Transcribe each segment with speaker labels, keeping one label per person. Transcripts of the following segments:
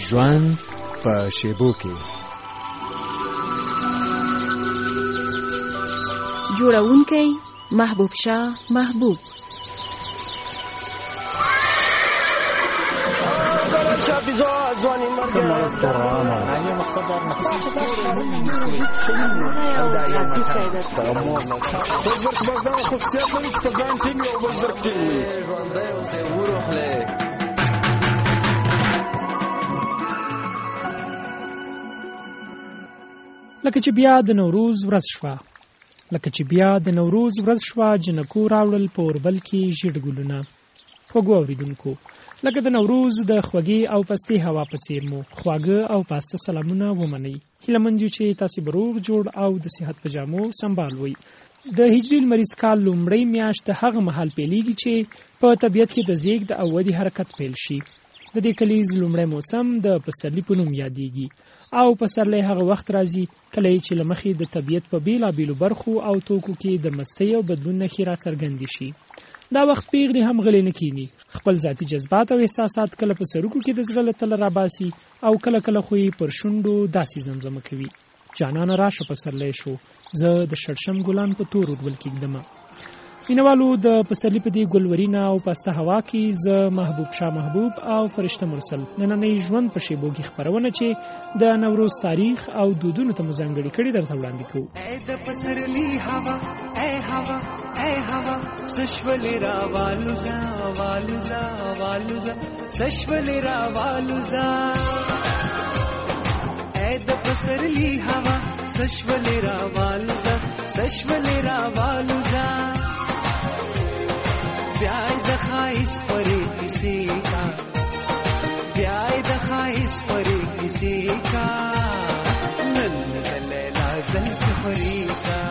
Speaker 1: ژوند په شیبو کې.
Speaker 2: جوړونکی محبوب شاه محبوب.
Speaker 3: لکه چې بیا د نوروز ورځ شوه جنکو راوړل په اوربل کې ژیړ ګلونه. خوږو اوریدونکو، لکه د نوروز د خوږې او پستې هوا په څیر مو خواږه او پاسته سلامونه ومنئ. هیله مند یو چې تاسې به روغ جوړ او د صحت په جامو سنبال وئ. د هجري لمریز کال لومړۍ میاشت هغه مهال پیلیږي چې په طبیعت کې د زیږد او ودې حرکت پیل شي. د دې کلیز لومړی موسم د پسرلي په نوم یادېږي او پسرلی هغه وخت راځي کله چې له مخې د طبیعت په بیلابیلو برخو او توکو کې د مستۍ او بدلون نښې راڅرګندې شي. دا وخت پیغلې هم غلې نه کینی، خپل ذاتي جذبات او احساسات کله په سرکو کې د زړه له تله راباسي او کله کله خو یې پر شونډو داسې زمزمه کوي: جانانه راشه پسرلی شو، زه د شړشم ګلان په تور اوربل کېږدمه. مینوالو، د پسرلي په دې ګلورینه او پسته هوا کې زه محبوب شاه محبوب او فرشته مرسل نننۍ ژوند په شیبو کې خپرونه چې د نوروز تاریخ او دودونو ته مو ځانګړې کړي درته وړاندې کوو.
Speaker 4: ای د پسرلي هوا، ای هوا ای هوا، سشولې راوالوزا والوزا والوزا، سشولې راوالوزا. ای د پسرلي هوا، سشولې راوالوزا سشولې راوالوزا. بیای د خایس پرې کسی کا، بیای د خایس پرې کسی کا، نن لیلا زلف پرې کا.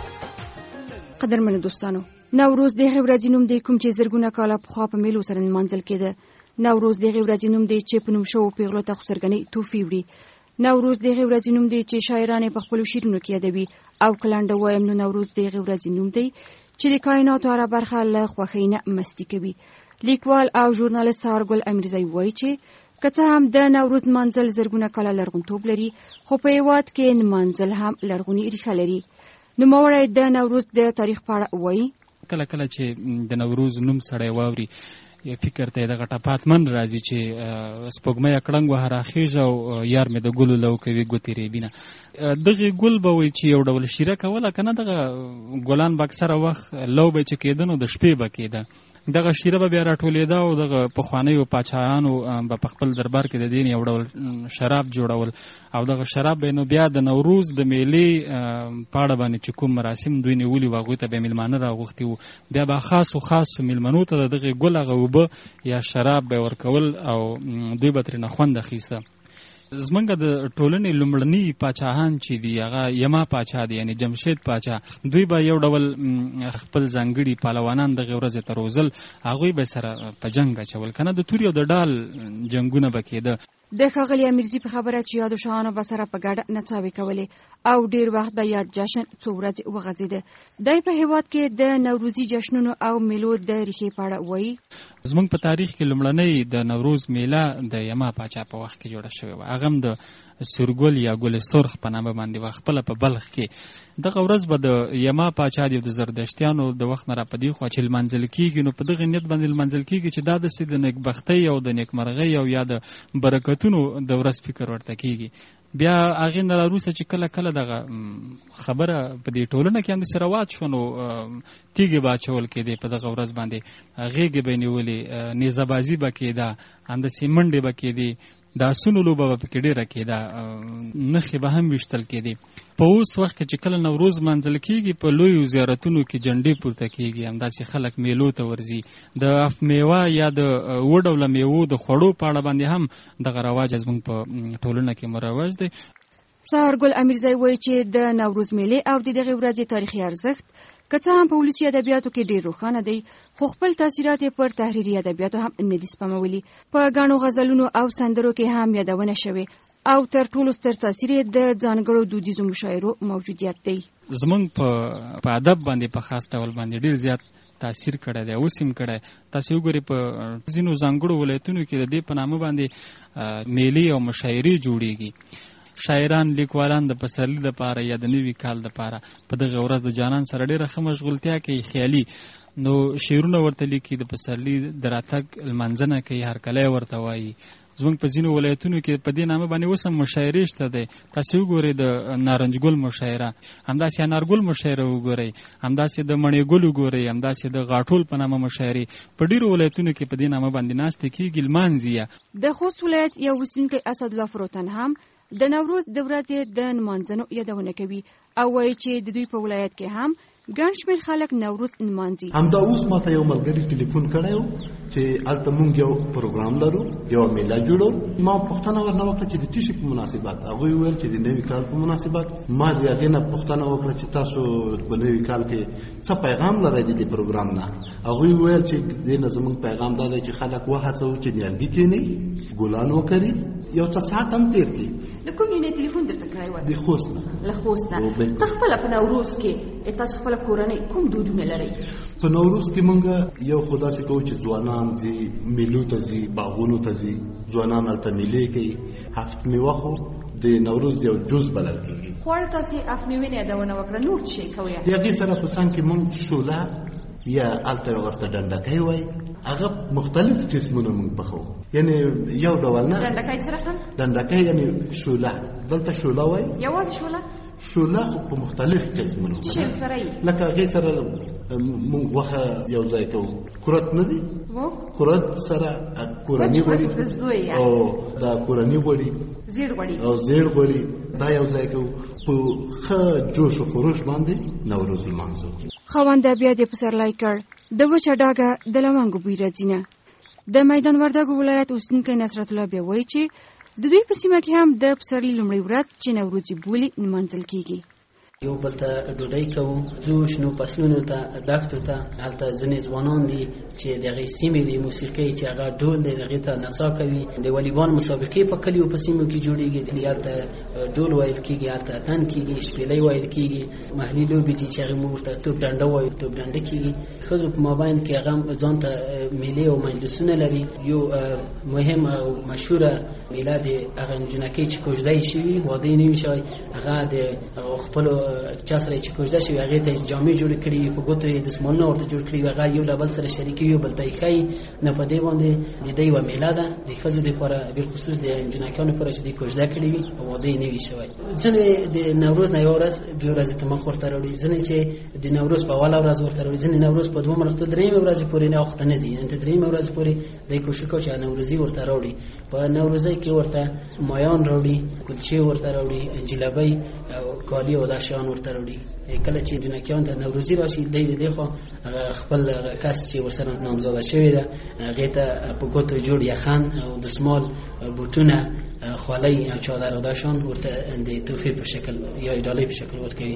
Speaker 5: قدرمنو دوستانو، نوروز دغه ورځې نوم دی کوم چې زرګونه کاله پخوا په میلو سره نمانځل کېده. نوروز دغه ورځې نوم دی چې په نوم شوو پیغلو ته خسرګنۍ توفي وړي. نوروز دغه ورځې نوم دی چې شاعران په خپلو شعرونو کې یادوي. او کلنډه وایم نو نوروز دغه ورځې نوم دی چې د کائناتو هره برخه له خوښۍ نه مستی کوي. لیکوال او ژورنالیست سهارګل امیرزی وایي چې که څه هم د نوروز نمانځل زرګونه کاله لرغونتوب لري، خو په هېواد کې نمانځل هم لرغونې ریښه لري. نوموړی د نوروز د تاریخ په اړه وایي:
Speaker 6: کله کله چې د نوروز نوم سړی واوري، فکر ته دغه ټپاتمن راځي چې سپوږمۍ کړنګ وه راخیږي او یار مې د ګلو لو کوي ګوتې ریبینه. دغه ګل به وي چې یو ډول شیره کوله که نه، دغه ګلان به اکثره وخت لو به چې کېده نو د شپې به کېده. دغه شیره به بیا راټولېده او دغه پخوانیو پاچاهانو به په خپل دربار کې د دې یو ډول شراب جوړول او دغه شراب به نو بیا د نوروز د میلې په اړه باندې چې کوم مراسم دوی نیولي وو هغوی ته به میلمانه راغوښتي وو، بیا به خاصو میلمنو ته د دغې ګل هغه اوبه یا شراب به ورکول او دوی به ترېنه خوند اخیسته. زمونږ د ټولنې لومړني پاچاهان چې دي هغه یما پاچا دی، یعنی جمشید پاچا، دوی به یو ډول خپل ځانګړي پهلوانان دغې ورځې ته روزل، هغوی به سره په جنګ اچول که نه، د تورې او د ډال جنګونه به کېده.
Speaker 5: د ښاغلي امیرزي په خبره چې یادو شاهانو به سره په ګډه نڅاوې کولې او ډیر وخت به یاد جشن څو ورځې وغځېده. دی په هېواد کې د نوروزي جشنونو او میلو د ریښې په اړه وایي:
Speaker 6: زمونږ په تاریخ کې لومړنۍ د نوروز میله د یما پاچا په وخت کې جوړه شوې وه. هغه هم د سورګل یا ګل سرخ په نامه باندې وه. خپله په بلخ کې دغه ورځ به د یما پاچا د زردشتیانو د وخت نه راپدې خوا چې لمانځل کېږي، نو په دغه نیت باندې لمانځل کېږي چې دا داسې د نیکبختۍ او د نیکمرغۍ او یا د برکتونو د ورځ فکر ورته کېږي. بیا هغې نه وروسته چې کله کله دغه خبره په دې ټولنه کې همداسې رواج شوه، نو تیږې به اچول کېدې په دغه ورځ باندې، غېږې به یې نیولې، نیزهبازي به کېده، همداسې منډې به کېدې، د اسونو لوبه به پکې ډېره کېده، نښې به هم ویشتل کېدې. په اوس وخت کې چې کله نوروز منځل کېږي، په لویو زیارتونو کې جنډې پورته کېږي، همداسې خلک میلو ته ورځي. د اف میوه یا د اوه ډوله میوو د خوړو په اړه باندې هم دغه رواج زموږ په ټولنه کې مروج دی.
Speaker 5: سهارګل امیرزی وایي چې د نوروز میلې او د دغې ورځې تاریخي ارزښت که څه هم په ولسي ادبیاتو کې ډېر روښانه دی، خو خپل تاثیرات یې پر تحریري ادبیاتو هم نه دي سپمولي. په ګڼو غزلونو او سندرو کې هم یادونه شوې او تر ټولو ستر تاثیر یې د ځانګړو دودیزو مشاعرو موجودیت دی.
Speaker 6: زمونږ په ادب باندې په خاص ډول باندې ډېر زیات تاثیر کړی دی، اوس هم کړی. تاسو وګورئ په ځینو ځانګړو ولایتونو کې د دې په نامه باندې میلې او مشاعرې جوړېږي. شاعران لیکوالان د پسرلي دپاره یا د نوي کال دپاره په دغه ورځ د جانان سره ډېره ښه مشغولتیا کوي خیالي، نو شعرونه ورته لیکي، د پسرلي د راتګ لمانځنه کوي، هرکلی ورته وایي. زموږ په ځینو ولایتونو کې په دې نامه باندې اوس هم مشاعرې شته دی. تاسو وګورئ د نارنج ګل مشاعره، همداسې انارګل مشاعره وګورئ، همداسې د مڼې ګل وګورئ، همداسې د غاټول په نامه مشاعرې په ډېرو ولایتونو کې په دې نامه باندې ناستې کېږي، لمانځي.
Speaker 5: د خوست ولایت یو اوسېدونکی اسدالله فروتن هم د نوروز د ورځې د نمانځنو یادونه کوي او وایي چې د دوی په ولایت کې هم ګڼ شمېر خلک نوروز نمانځي.
Speaker 7: همدا اوس ماته یو ملګري ټلیفون کړی و چې هلته مونږ یو پروګرام لرو، یو میله جوړو. ما پوښتنه ورنه وکړه چې د څه شي په مناسبت. هغوی وویل چې د نوي کال په مناسبت. ما د هغې نه پوښتنه وکړه چې تاسو په نوي کال کې څه پیغام لرئ د دې پروګرام نه؟ هغوی وویل چې دې نه زموږ پیغام دا دی چې خلک وهڅوو چې نیالګي کښېنوي، ګلان وکري، یو څه ساعت هم تېر کړي.
Speaker 5: د کوم یو نه تلیفون درته کړی و؟ د
Speaker 7: خوست نه.
Speaker 5: له خوست نه. ته خپله په نوروز کې تاسو خپله کورنۍ کوم دودونه لرئ؟
Speaker 7: په نوروز کې مونږ یو خو داسې کوو چې ځوانان ځي میلو ته ځي، باغونو ته ځي، ځوانان هلته میلې کوي. هفت میوه خو د نوروز یو جز بلل کېږي.
Speaker 5: خواړه تاسې هفت میوې نه یادونه وکړه، نور څه شی کوئ؟
Speaker 7: د هغې سره په څنګ کې مونږ شوله یا هلته ورته ډنډکی وایي، هغه مختلف قسمونه مونږ پخوو. یعنې یو ډول نه.
Speaker 5: ډنډکی څه رقم؟
Speaker 7: ډنډکی یعنې شوله، دلته شوله وایي.
Speaker 5: یوازې شوله؟
Speaker 7: شوله خو په مختلف قسمونو
Speaker 5: څه شی سره یي؟
Speaker 7: لکه هغې سره مونږ غوښه یو ځای کوو. کورت نه دی؟ کورت سره کورني غوړي او دا کورني غوړي،
Speaker 5: زیړ غوړي
Speaker 7: او زیړ غوړي، دا یو ځای کوو. په ښه جوش و خروش باندې نوروز لمانځو.
Speaker 5: خاونده بیا دې پسرلی کړ، د وچه ډاګه د لونګو بوی راځي نه. د میدان وردګو ولایت اوسېدونکی نصرت الله بیا وایي چې د دوی په سیمه کې هم د پسرلي لومړۍ ورځ چې نوروزي بولي نمانځل کېږي.
Speaker 8: یو بل ته ډوډۍ کوو، ځو شنو فصلونو ته، دښتو ته. هلته ځینې ځوانان دي چې د هغې سیمې د موسیقۍ چې هغه ډول دی هغې ته نڅا کوي. د والیبال مسابقې په کلیو په سیمو کې جوړېږي، هلته ډول ویل کېږي، هلته اتن کېږي، شپېلۍ ویل کېږي. محلي لوبې دي چې هغې موږ ورته توپ ډنډه وایو، توپ ډنډه کېږي. ښځو په مابین کې هغه ځان ته میلې او مجلسونه لري. یو مهم او مشهوره میله د هغه نجونکۍ چې کوژده یې شوي، واده یې نه وي شوی، هغه د خپلو چا سره چې کوژده شوي هغې ته جامې جوړې کړي وي، په ګوتو یې دستمالونه ورته جوړ کړي وي، هغه یو له بل سره شریکي وي، بل ته یې ښایي. نو په دې باندې د دې یوه میله ده د ښځو دپاره، بالخصوص د نجونکیانو لپاره چې دوی کوژده کړې وي او واده یې نه وي شوی. ځینې د نوروز نه یوه ورځ بیا ورځې ته مخ ورته راوړي، ځینې چې د نوروز په اوله ورځ ورته راوړي، ځینې نوروز په دویمه ورځ، درېیمې ورځې پورې نه وخته نه ځي، تر درېیمې ورځې پورې دی کوشش کوي چې نوروزي ورته راوړي. په نوروزۍ کې ورته مایان راوړي، کلچې ورته راوړي، جلبۍ او کالي او دا شیان ورته راوړي. کله چې جنکیان ته نوروزي راشي، دی د دې خوا خپل کس چې ورسره نامزاده شوې ده هغې ته په ګوتو جوړ یخن او دستمال، بوټونه، خولۍ او چادر او دا شیان ورته د تحفې په شکل یا ډالۍ په شکل ورکوي.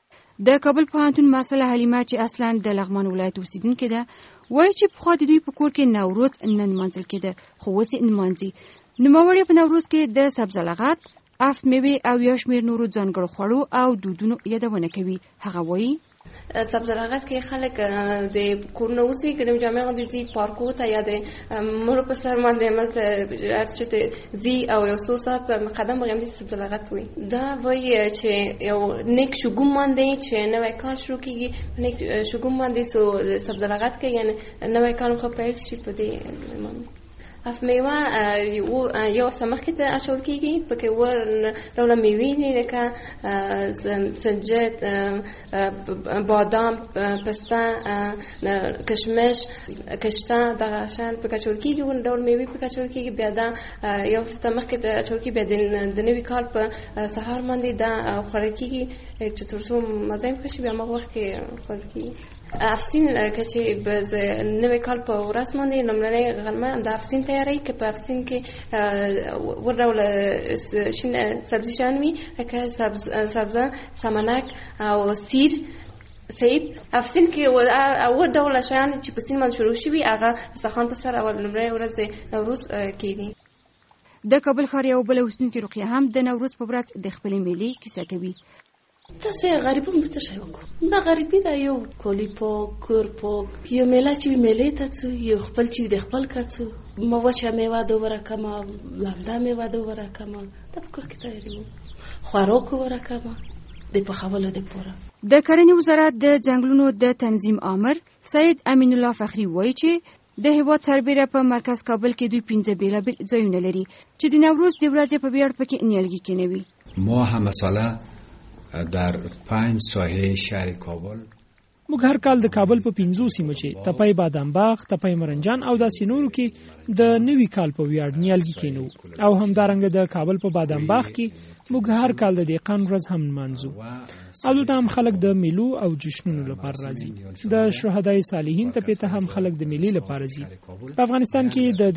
Speaker 5: د کابل پوهنتون محصله حلیمه چې اصلا د لغمان ولایت اوسېدونکې ده وایي چې پخوا د دوی په کور کې نوروز نه نمانځل کېده، خو اوس یې نمانځي. نوموړې په نوروز کې د سبزه لغت، افت میوې او یو شمېر نورو ځانګړو خوړو او دودونو یادونه کوي. هغه وایي
Speaker 9: سبزه لغت کې خلک د کورونه اوسي، ګرم جامې غوندې پارکو ته یا د مړو په سر باندې ملته هر چې ځي او یو څو ساعت قدم بغیم دي سبزه لغت وایي. دا وایي چې یو نیک شګوم باندې چې نوی کال شروع کېږي، نیک شګوم باندې سبزه لغت کې یعنې نوی کال خو پیل شي په دې باندې. اف میوه یو هفته مخکې ته اچول کېږي، پکې ور ډوله میوې دي لکه سنجد، بادام، پسته، کشمش، کشته، دغه شیان پکې اچول کېږي، ور ډول میوې پکې اچول کېږي. بیا دا یو هفته مخکې ته اچول کېږي، بیا د نوي کال په سهار باندې دا خوړل کېږي چې تر څو مزه یې ښه شي، بیا هماغه وخت کې خوړل کېږي. افسین که چې نوی کال په ورځ باندې لومړنۍ غرمه د افسین تیاری که په افسین کې ور ډوله شین سبزي شیان وي لکه سبزه، سمنک او سیر، سیب. افسین کې ور ډوله شیان چې په سین باندې شروع شوي هغه دسترخوان په سر اول لومړۍ ورځ د نوروز کېږي.
Speaker 5: د کابل ښار یو بله اوسېدونکې رقیه هم د نوروز په ورځ د خپلې میلې کیسه کوي.
Speaker 10: تاسې غریبو مو څه شی وکړو؟ دا غریبي ده، یو کولی پاک، کور پاک، یو میله چې وي میلې ته ځو، یو خپل چې وي د خپل کار ځو، ما وچه میوه دوباره کمه، لمده میوه دوباره کمه، دا په کور کې تیارې وو، خوراک دوباره کمه د پخولو دپاره.
Speaker 5: د کرنې وزارت د ځنګلونو د تنظیم آمر سید امین الله فخری وایي چې د هیواد سربیره په مرکز کابل کې دوی 15 بیلابیل ځایونه لري چې د نوروز د ورځې په ویاړ پکې نیالګي کینوي.
Speaker 11: ما هم مثلا در 5 ساحه شهر کابل
Speaker 3: موږ هر کال د کابل په 15 سیمو چې تپای بادام باغ، تپای مرنجان او داسې نورو کې د نوي کال په ویاړ نیالګي کینو او همدارنګه د کابل په بادام باغ کې موږ هر کال د دهقان ورځ هم نمانځو او دلته هم خلک د میلو او جشنونو لپاره راځي. د شهدای صالحین ته هم خلک د میلې لپاره ځي. په افغانستان کې د